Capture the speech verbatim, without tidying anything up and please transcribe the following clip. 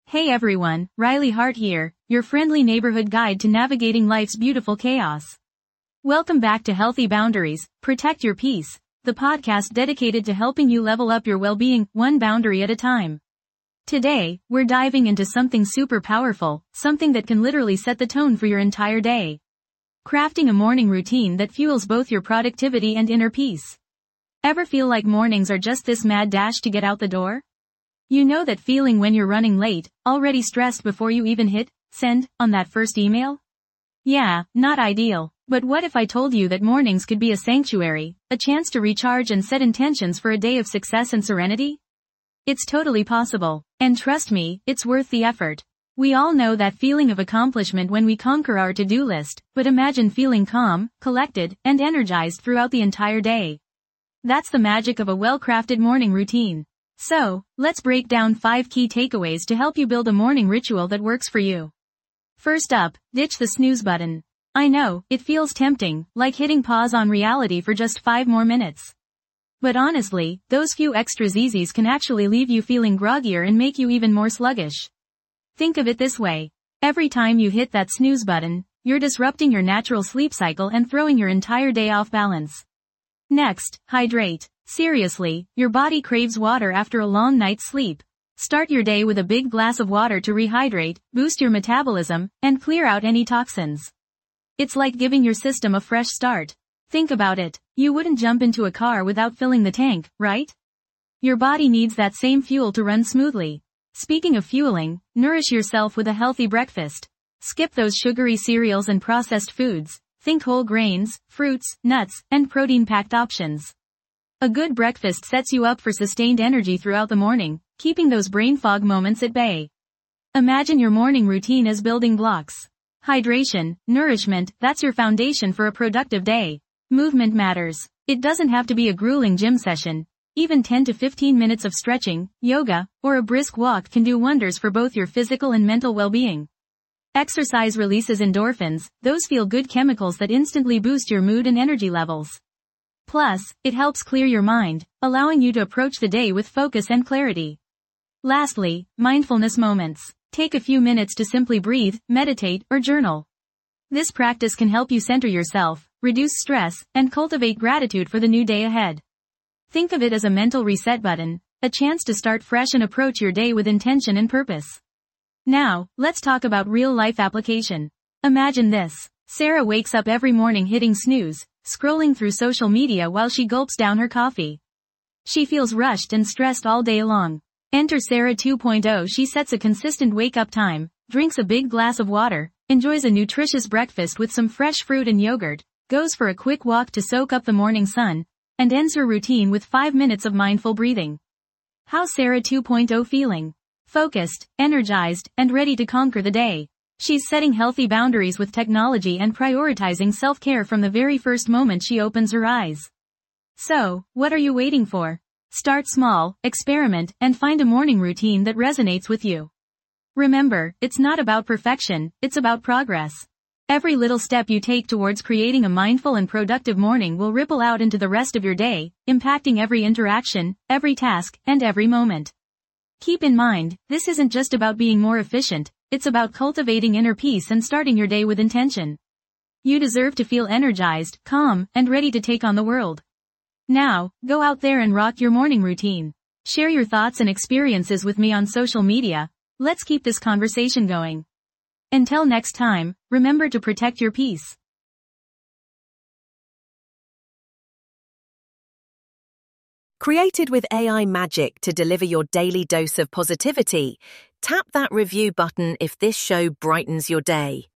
Hey everyone, Riley Hart here, your friendly neighborhood guide to navigating life's beautiful chaos. Welcome back to Healthy Boundaries, Protect Your Peace, the podcast dedicated to helping you level up your well-being, one boundary at a time. Today, we're diving into something super powerful, something that can literally set the tone for your entire day. Crafting a morning routine that fuels both your productivity and inner peace. Ever feel like mornings are just this mad dash to get out the door? You know that feeling when you're running late, already stressed before you even hit send on that first email? Yeah, not ideal, but what if I told you that mornings could be a sanctuary, a chance to recharge and set intentions for a day of success and serenity? It's totally possible, and trust me, it's worth the effort. We all know that feeling of accomplishment when we conquer our to-do list, but imagine feeling calm, collected, and energized throughout the entire day. That's the magic of a well-crafted morning routine. So, let's break down five key takeaways to help you build a morning ritual that works for you. First up, ditch the snooze button. I know, it feels tempting, like hitting pause on reality for just five more minutes. But honestly, those few extra Z's can actually leave you feeling groggier and make you even more sluggish. Think of it this way. Every time you hit that snooze button, you're disrupting your natural sleep cycle and throwing your entire day off balance. Next, hydrate. Seriously, your body craves water after a long night's sleep. Start your day with a big glass of water to rehydrate, boost your metabolism, and clear out any toxins. It's like giving your system a fresh start. Think about it. You wouldn't jump into a car without filling the tank, right? Your body needs that same fuel to run smoothly. Speaking of fueling, nourish yourself with a healthy breakfast. Skip those sugary cereals and processed foods. Think whole grains, fruits, nuts, and protein-packed options. A good breakfast sets you up for sustained energy throughout the morning, keeping those brain fog moments at bay. Imagine your morning routine as building blocks. Hydration, nourishment, that's your foundation for a productive day. Movement matters. It doesn't have to be a grueling gym session. Even ten to fifteen minutes of stretching, yoga, or a brisk walk can do wonders for both your physical and mental well-being. Exercise releases endorphins, those feel-good chemicals that instantly boost your mood and energy levels. Plus, it helps clear your mind, allowing you to approach the day with focus and clarity. Lastly, mindfulness moments. Take a few minutes to simply breathe, meditate, or journal. This practice can help you center yourself, reduce stress, and cultivate gratitude for the new day ahead. Think of it as a mental reset button, a chance to start fresh and approach your day with intention and purpose. Now, let's talk about real-life application. Imagine this. Sarah wakes up every morning hitting snooze, scrolling through social media while she gulps down her coffee. She feels rushed and stressed all day long. Enter Sarah two point oh. She sets a consistent wake-up time, drinks a big glass of water, enjoys a nutritious breakfast with some fresh fruit and yogurt, goes for a quick walk to soak up the morning sun, and ends her routine with five minutes of mindful breathing. How's Sarah two point oh feeling? Focused, energized, and ready to conquer the day. She's setting healthy boundaries with technology and prioritizing self-care from the very first moment she opens her eyes. So, what are you waiting for? Start small, experiment, and find a morning routine that resonates with you. Remember, it's not about perfection, it's about progress. Every little step you take towards creating a mindful and productive morning will ripple out into the rest of your day, impacting every interaction, every task, and every moment. Keep in mind, this isn't just about being more efficient, it's about cultivating inner peace and starting your day with intention. You deserve to feel energized, calm, and ready to take on the world. Now, go out there and rock your morning routine. Share your thoughts and experiences with me on social media. Let's keep this conversation going. Until next time, remember to protect your peace. Created with A I magic to deliver your daily dose of positivity, tap that review button if this show brightens your day.